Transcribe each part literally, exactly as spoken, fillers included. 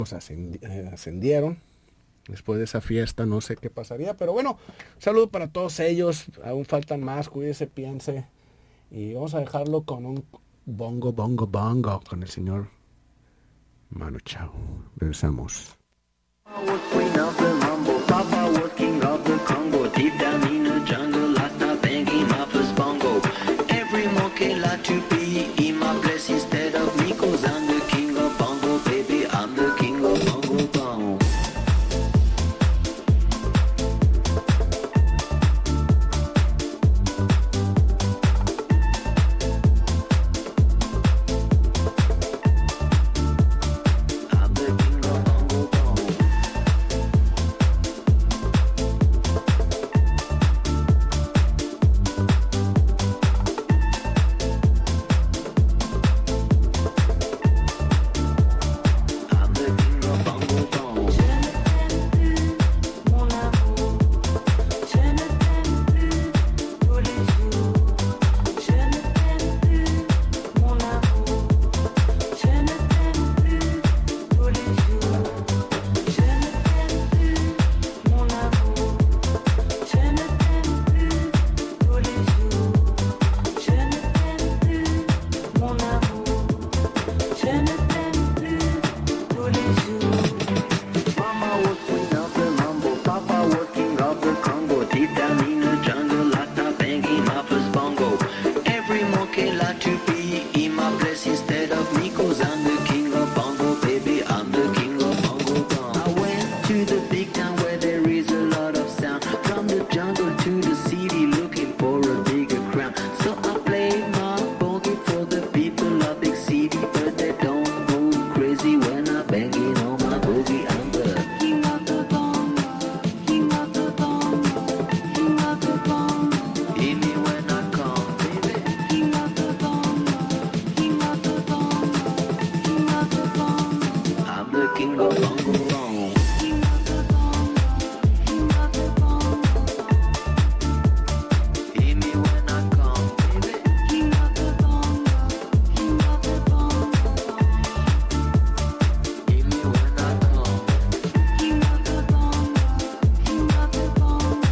Pues ascendi- eh, ascendieron. Después de esa fiesta no sé qué pasaría, pero bueno, un saludo para todos ellos. Aún faltan más, cuídese, piense. Y vamos a dejarlo con un bongo, bongo, bongo con el señor Manu Chao. Regresamos. Queen of the mambo, Papa was king of the Congo. Deep down in the jungle, last night banging my first bongo. Every monkey like to be in my place instead of me, 'cause I'm the king of bongo, baby. I'm the king of bongo bong. I'm the king of bongo bong. I'm the king of bongo bong. Je ne t'aime plus, mon amour. Je ne t'aime plus tous les jours. Je ne t'aime plus, mon amour. Je ne t'aime plus tous les jours. Je ne t'aime plus, mon amour. Je ne t'aime plus tous les jours. Je ne t'aime plus, mon amour. Je ne t'aime plus tous les jours. Mama was queen of the mambo, Papa was king of the Congo. Deep down in the jungle, last night banging my first bongo. Every monkey like to be in my place instead of me, 'cause I'm the king of bongo, baby. I'm the king of bongo bong. I went to the big town where there is a lot of sound. From the jungle to the city, looking for a bigger crown. So I played my boogie for the people of big city, but they don't go crazy when I'm banging on my boogie. I'm the King of the bongo, king of the bongo, king of the bongo, hear me when I come, baby. king of the bongo, king of the bongo, king of the bongo, I'm the king of bongo bong. king of the bongo, king of the bongo, Hear me when I come, baby. king of the bongo, king of the bongo, Hear me when I come. king of the bongo, king of the bongo,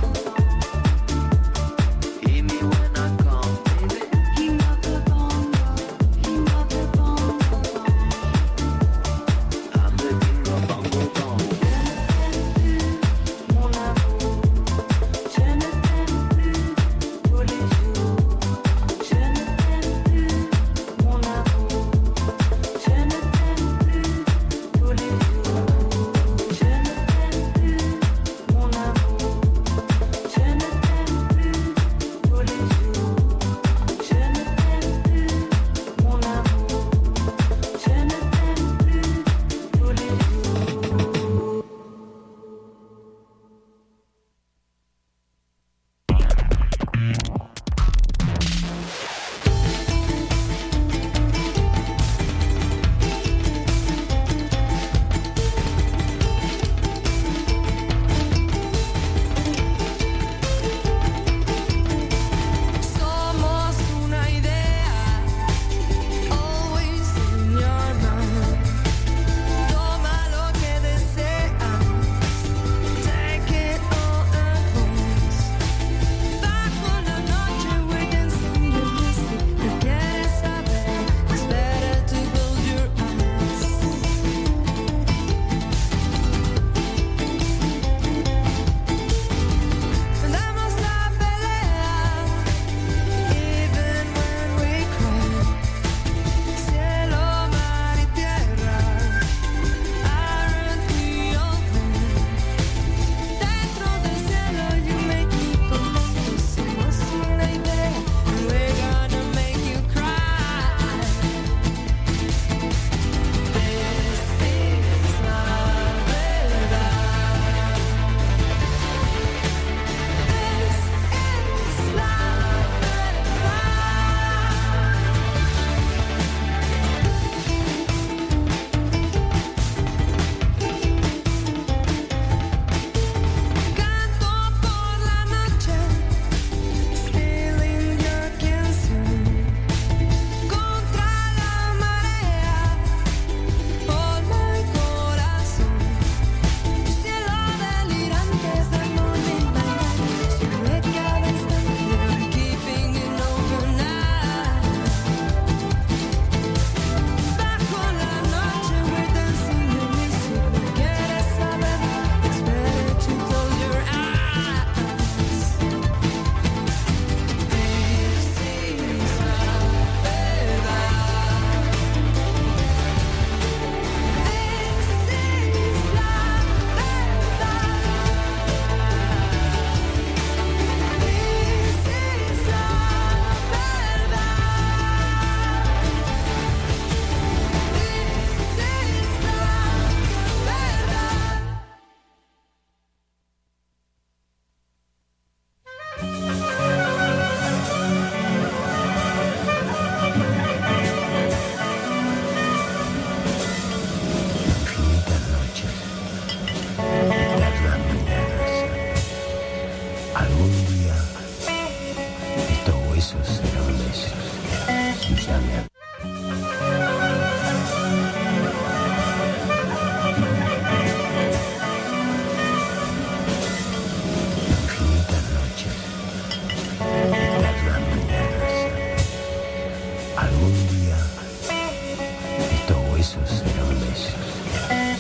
Hear me when I come, baby. king of the bongo, king of the bongo. I'm the king of bongo bong.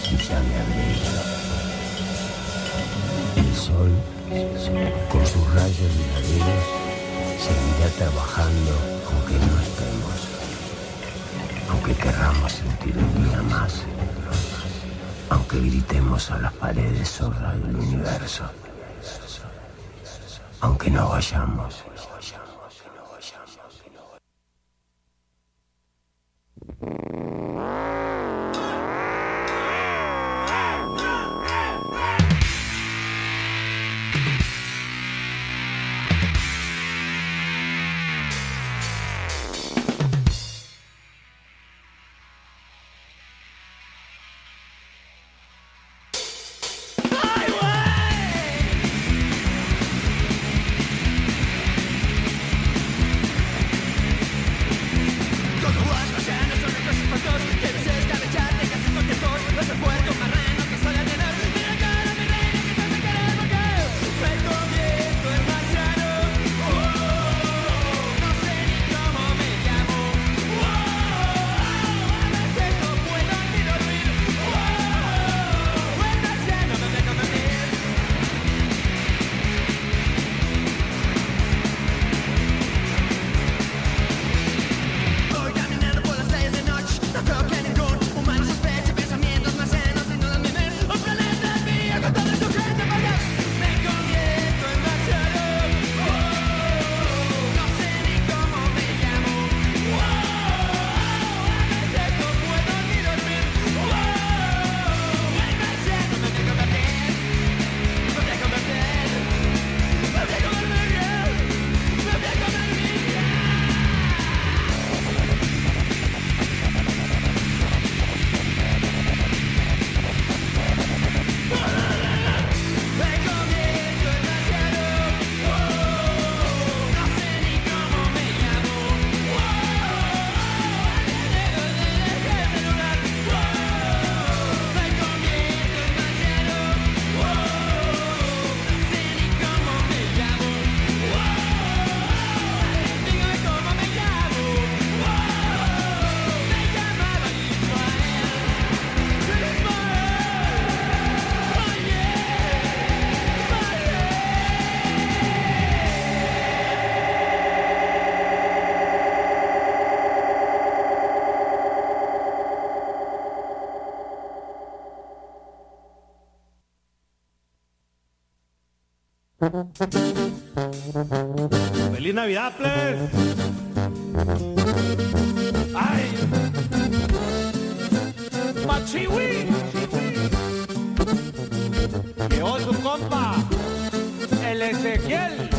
ya me abriga. El sol, con sus rayos duraderos, seguirá trabajando aunque no estemos, aunque querramos sentir un día más, aunque gritemos a las paredes sordas del universo, aunque no vayamos. ¡Feliz Navidad, plebes! ¡Ay! ¡Machiwi! Llegó su compa, el Ezequiel.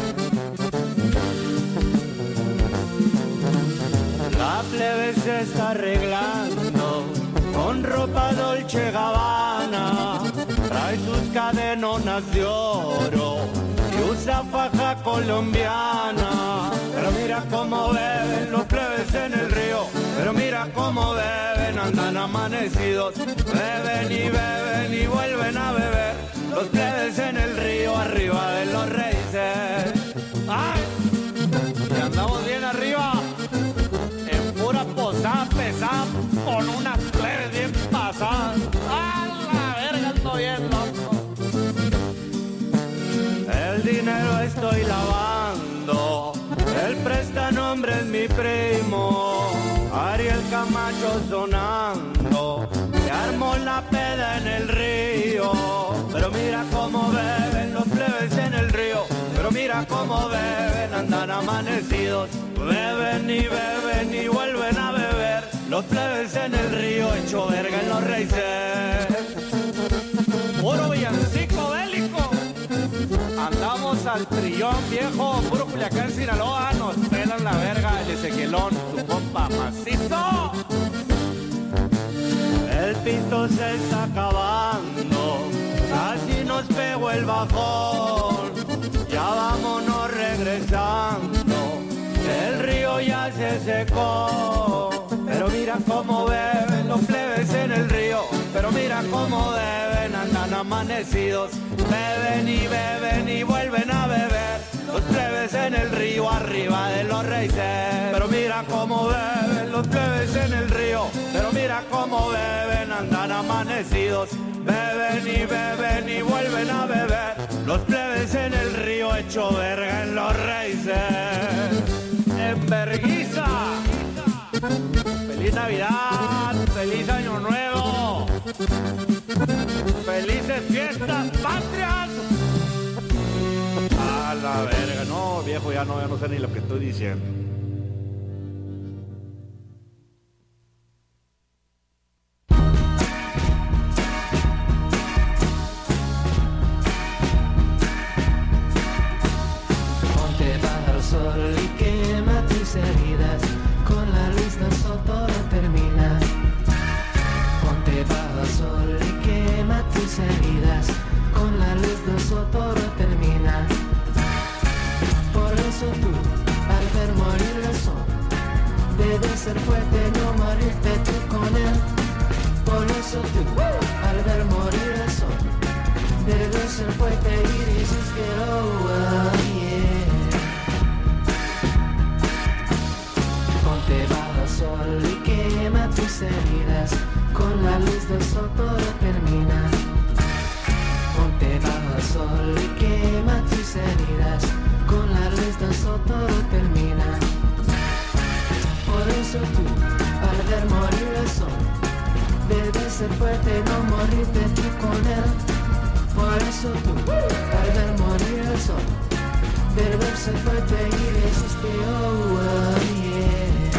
La plebe se está arreglando con ropa Dolce Gabbana. Trae sus cadenonas de oro y usa faja colombiana. Pero mira cómo beben los plebes en el río. Pero mira cómo beben, andan amanecidos. Beben y beben y vuelven a beber. Los plebes en el río, arriba de los raíces. ¡Ay! Y andamos bien arriba, en pura posada pesada, con unas plebes bien pasadas. ¡A la verga, ando bien loco! El dinero estoy lavando, el prestanombre es mi primo, Ariel Camacho sonando, se armó la peda en el río. Pero mira cómo beben los plebes en el río, pero mira cómo beben, andan amanecidos. Beben y beben y vuelven a beber, los plebes en el río, hecho verga en los raíces. Puro villancico bélico, andamos al trillón viejo, puro Culiacán, Sinaloa, nos pelan la verga, el Ezequielón, tu compa macizo. El pito se está acabando, casi nos pegó el bajón, ya vámonos regresando, el río ya se secó. Pero mira cómo beben los plebes en el río, pero mira cómo beben, andan amanecidos. Beben y beben y vuelven a beber, los plebes en el río, arriba de los raíces. Pero mira cómo beben los plebes en el río, Pero mira cómo beben, andan amanecidos. Beben y beben y vuelven a beber. Los plebes en el río hecho verga en los raíces. En verguiza. Feliz Navidad, feliz Año Nuevo. Felices fiestas patrias. A la verga, no, viejo, ya no, ya no sé ni lo que estoy diciendo. Ponte bajo el sol y quema tus heridas, con la luz del sol todo termina. Ponte bajo el sol y quema tus heridas, con la luz del sol todo termina. Por eso tú, al ver morir el sol, debes ser fuerte, no morirte tú con él. Por eso tú, al ver morir el sol, debes ser fuerte y resistir, oh, oh yeah. Ponte bajo el sol y quema tus heridas, con la luz del sol todo termina. Ponte bajo el sol y quema tus heridas, con la luz del sol todo termina. Por eso tú, al ver morir el sol, debes ser fuerte, no morirte tú con él. Por eso tú, al ver morir el sol, debes ser fuerte y resistir, oh, oh yeah.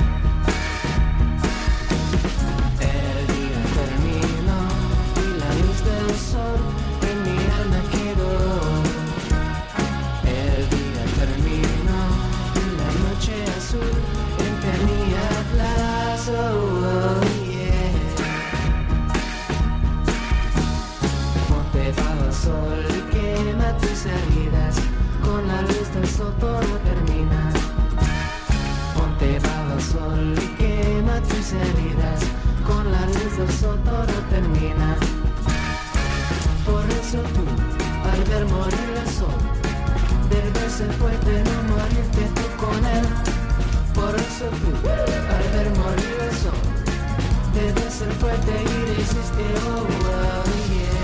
El día terminó y la luz del sol en mi alma quedó. El día terminó y la noche azul entre mi atlas, oh, oh yeah. Ponte bajo el sol y quema tus heridas, con la luz del sol todo termina. Ponte bajo el sol y quema tus heridas, con la luz del sol todo termina. Por eso tú, al ver morir el sol, debes ser fuerte, no morirte tú con él. Por eso tú, al ver morir el sol, debes ser fuerte y resistir, oh, oh yeah.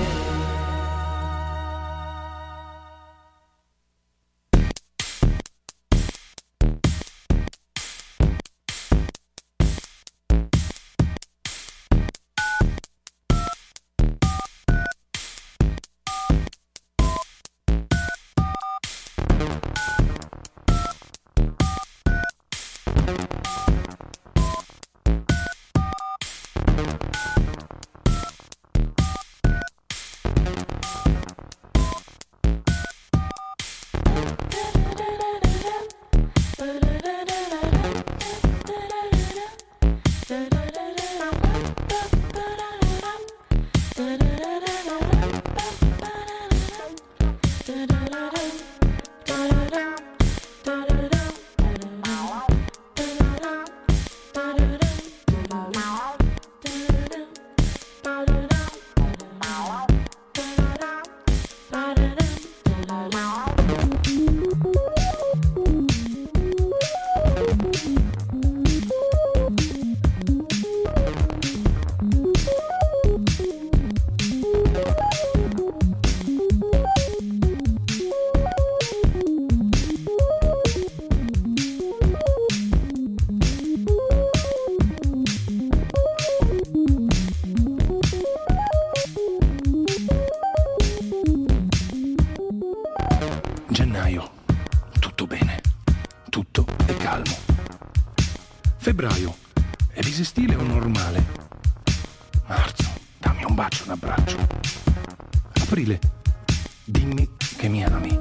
Gennaio, tutto bene, tutto è calmo. Febbraio, è bisestile o normale? Marzo, dammi un bacio, un abbraccio. Aprile, dimmi che mi ami.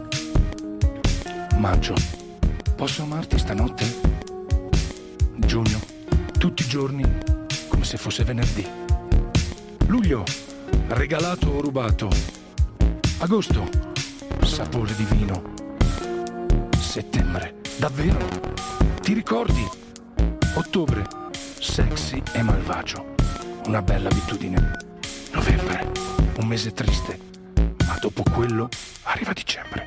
Maggio, posso amarti stanotte? Giugno, tutti i giorni come se fosse venerdì. Luglio, regalato o rubato. Agosto, sapore di vino. Settembre, davvero? Ti ricordi? Ottobre, sexy e malvagio. Una bella abitudine. Novembre, un mese triste, ma dopo quello arriva dicembre.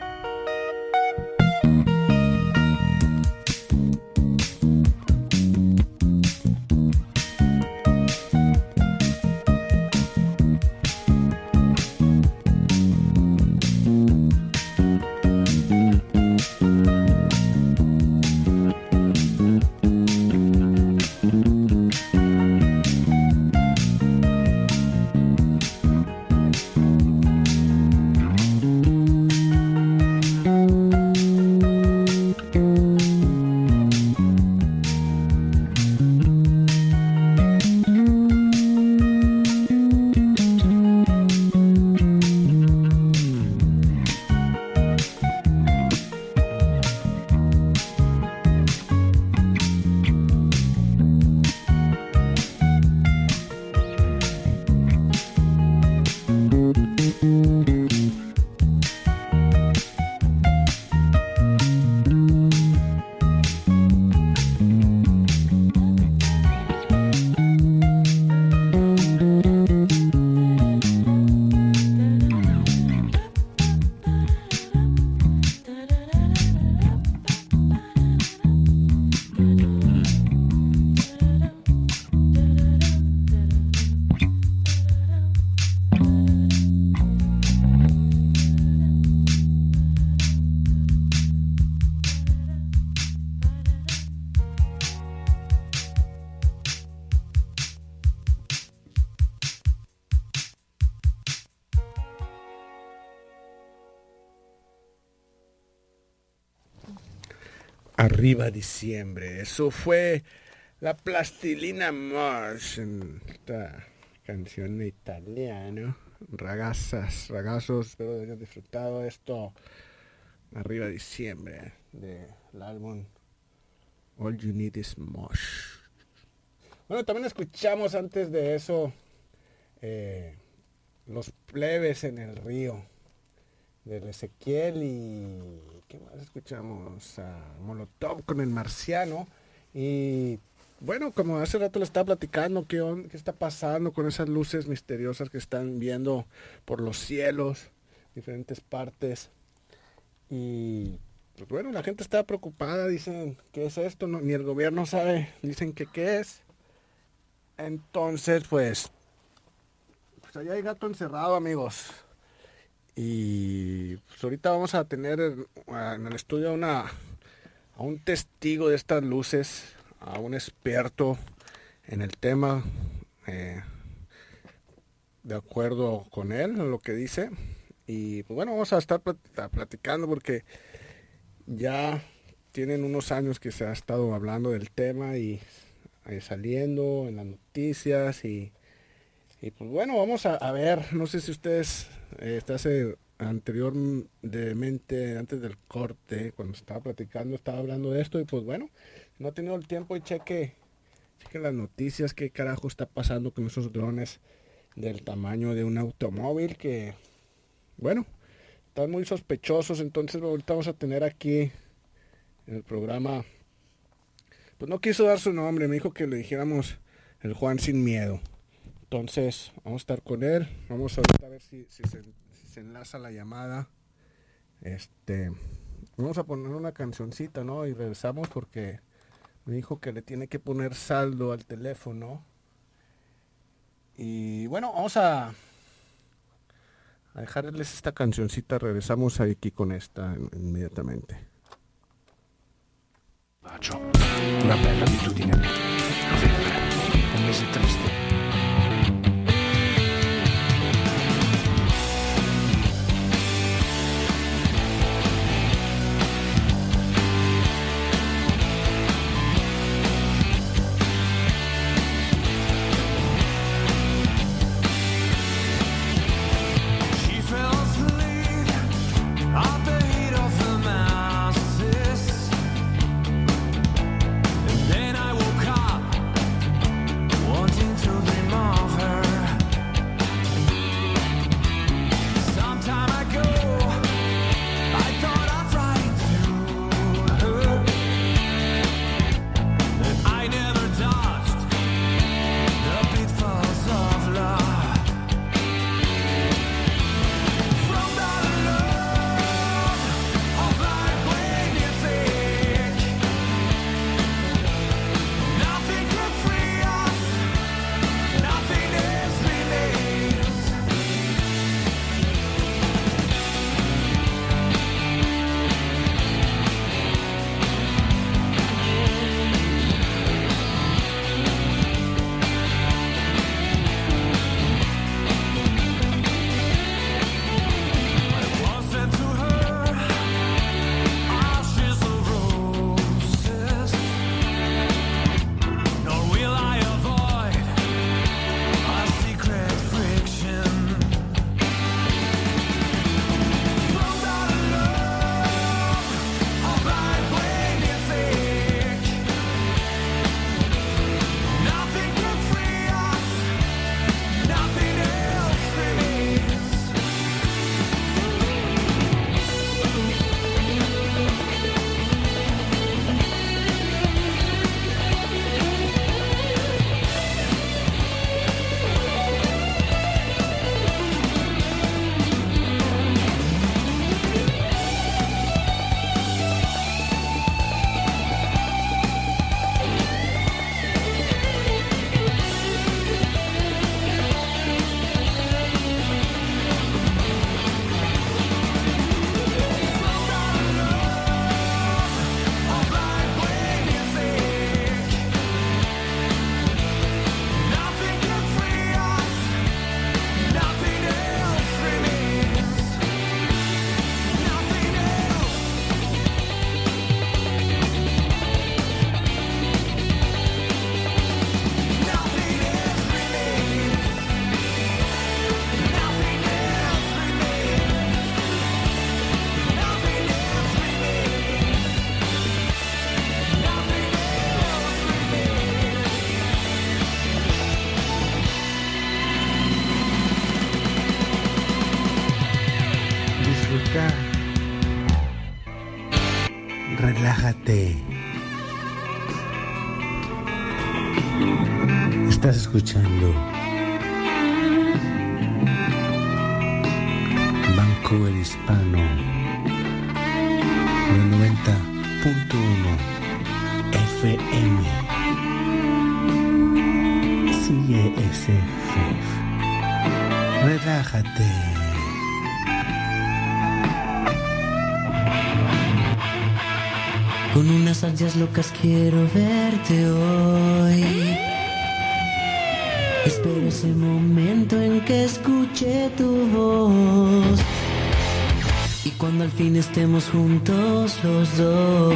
Arriba diciembre. Eso fue la Plastilina Mosh, esta canción en italiano. Ragazas, ragazos, espero que hayan disfrutado esto. Arriba diciembre del álbum All You Need Is Mosh. Bueno, también escuchamos antes de eso eh, Los Plebes en el Río del Ezequiel y ¿qué más escuchamos? A Molotov con El Marciano. Y bueno, como hace rato le estaba platicando, ¿qué, on- qué está pasando con esas luces misteriosas que están viendo por los cielos, diferentes partes? Y pues bueno, la gente está preocupada, dicen, ¿qué es esto? No, ni el gobierno sabe, dicen que qué es. Entonces, pues, pues allá hay gato encerrado, amigos. Y pues ahorita vamos a tener en, en el estudio una, a un testigo de estas luces, a un experto en el tema, eh, de acuerdo con él, lo que dice. Y pues bueno, vamos a estar plat- platicando porque ya tienen unos años que se ha estado hablando del tema y eh, saliendo en las noticias y, y pues bueno, vamos a, a ver, no sé si ustedes, eh, hasta hace anteriormente, antes del corte, cuando estaba platicando, estaba hablando de esto y pues bueno, no he tenido el tiempo y cheque, cheque las noticias, qué carajo está pasando con esos drones del tamaño de un automóvil que, bueno, están muy sospechosos. Entonces ahorita vamos a tener aquí en el programa, pues no quiso dar su nombre, me dijo que le dijéramos el Juan Sin Miedo. Entonces vamos a estar con él, vamos ahorita a ver si, si, se, si se enlaza la llamada. Este, vamos a poner una cancioncita, ¿no? Y regresamos porque me dijo que le tiene que poner saldo al teléfono. Y bueno, vamos a, a dejarles esta cancioncita, regresamos aquí con esta inmediatamente. Bacio, una bella abitudine. Novembre, un mese triste. She fell asleep at the heat of the masses, and then I woke up wanting to be música. Relájate. Estás escuchando Vancouver Hispano, el noventa punto uno F M. Sigue ese fef. Relájate. Con unas ansias locas quiero verte hoy. Espero ese momento en que escuche tu voz. Y cuando al fin estemos juntos los dos.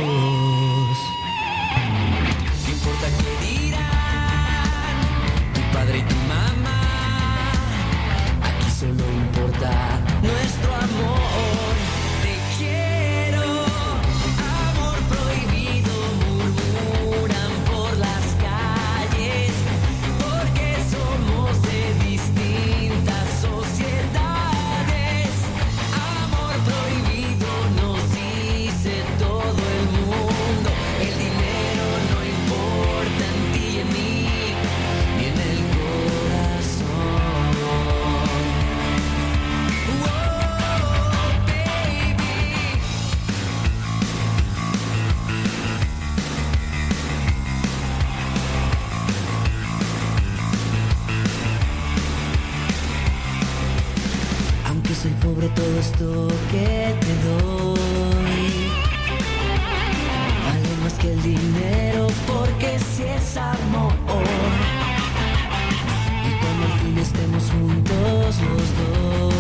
No importa qué dirán tu padre y tu mamá. Aquí solo importa nuestro amor. Te quiero, amor prohibido, murmuran por las calles, porque somos de distintas sociedades. Amor prohibido nos dice todo el mundo. El dinero no importa en ti y en mí, ni en el corazón. Whoa, baby. Aunque soy pobre, todo esto que te doy vale más que el dinero, porque si es amor. Y cuando al fin estemos juntos los dos,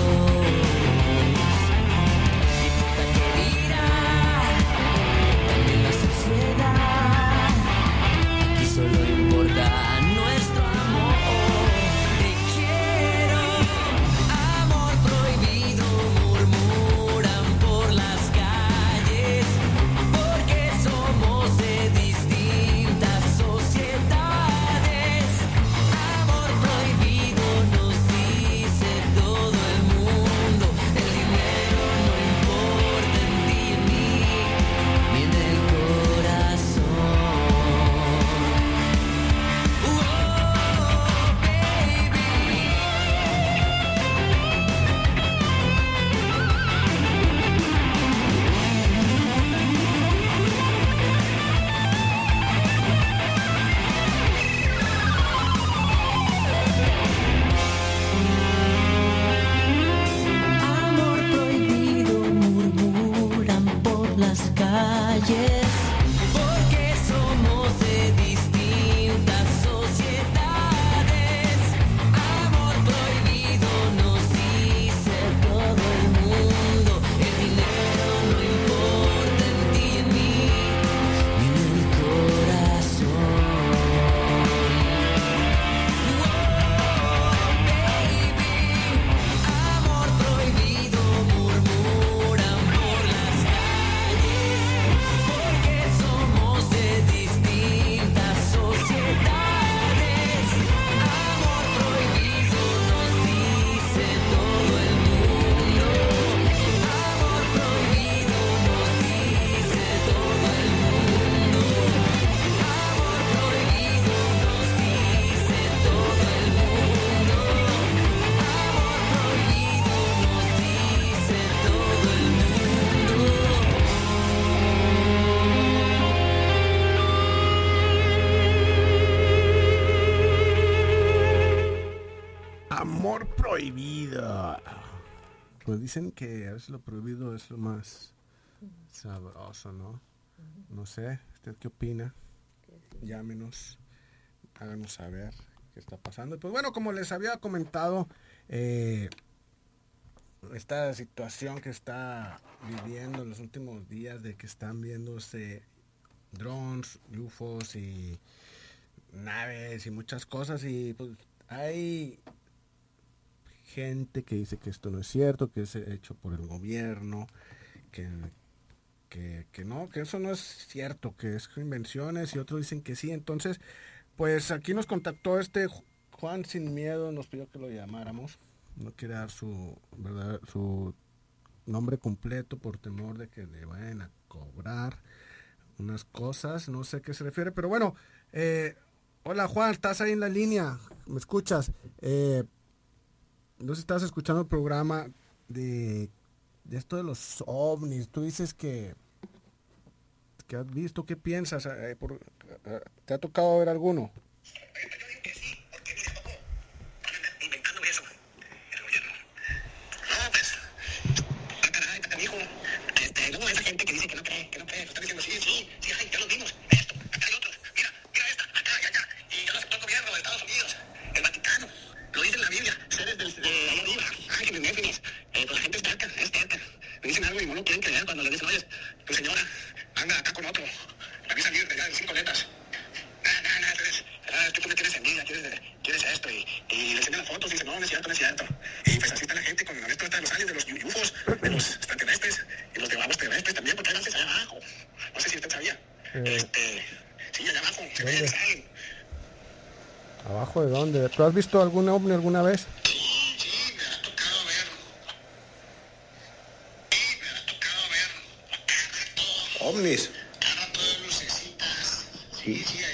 no importa qué dirá también la sociedad. Aquí solo importa nuestro amor. Te quiero, amor prohibido, murmuran por las calles, porque somos de distintas sociedades. Amor prohibido nos dice todo el mundo. El dinero no importa en ti y en mí, ni en el corazón. Whoa, baby. Amor prohibido, murmuran por las calles, porque somos de distintas sociedades. Amor prohibido nos dice todo el mundo. El dinero no importa en ti y en mí, ni en el corazón. Whoa, baby. Amor prohibido, murmuran por las calles, porque somos de distintas sociedades. Amor prohibido nos dice todo el mundo. Amor prohibido nos dice todo el mundo. Amor prohibido nos dice todo el mundo. Amor prohibido nos dice todo el Amor prohibido. Pues dicen que a veces lo prohibido es lo más sabroso, ¿no? No sé, ¿usted qué opina? Llámenos, háganos saber qué está pasando. Pues bueno, como les había comentado, eh, esta situación que está viviendo en los últimos días, de que están viéndose drones, U F Os y naves y muchas cosas, y pues hay gente que dice que esto no es cierto, que es hecho por el gobierno, que, que, que no, que eso no es cierto, que es invenciones, y otros dicen que sí. Entonces, pues aquí nos contactó este Juan Sin Miedo, nos pidió que lo llamáramos, no quiere dar su, ¿verdad? su nombre completo por temor de que le vayan a cobrar unas cosas, no sé a qué se refiere, pero bueno, eh, hola Juan, estás ahí en la línea, ¿me escuchas? Eh, no sé si estás escuchando el programa de, de esto de los ovnis, tú dices que, que has visto, ¿qué piensas? Eh, por, eh, ¿te ha tocado ver alguno? Inventándome eso, el gobierno. No, pues, ah, caray, canijo. Este, luego esa gente que dice que no cree, que no cree, lo están diciendo, sí, sí, sí, ay, ya los vimos. Esto, acá hay otros, mira, mira esta, acá y allá. Y ya lo aceptó el gobierno de Estados Unidos, el Vaticano, lo dice en la Biblia, seres del, de ahí arriba, ángeles, néfilis. Eh, pues la gente es terca, es terca. Me dicen algo y no lo quieren creer cuando le dicen, oye, tu señora anda acá con otro, la vi salir de allá de cinco letras. Nada, nada, nada, entonces, ah, es que tú me quieres envidia, quieres, quieres esto, y, y le enseñan las fotos y dicen, no, no es cierto, no es cierto. Y pues así está la gente con esto de los aliens, de los U F Os, de los extraterrestres, y los de abajo terrestres también, porque hay bases allá abajo. No sé si usted sabía. Eh, Este, sí, allá abajo, se ¿dónde? ven, salen. ¿Abajo de dónde? ¿Tú has visto algún ovni alguna vez? Sí, sí, me ha tocado ver. Sí, me ha tocado ver. ovnis. Cada rato de lucecitas. Sí, sí,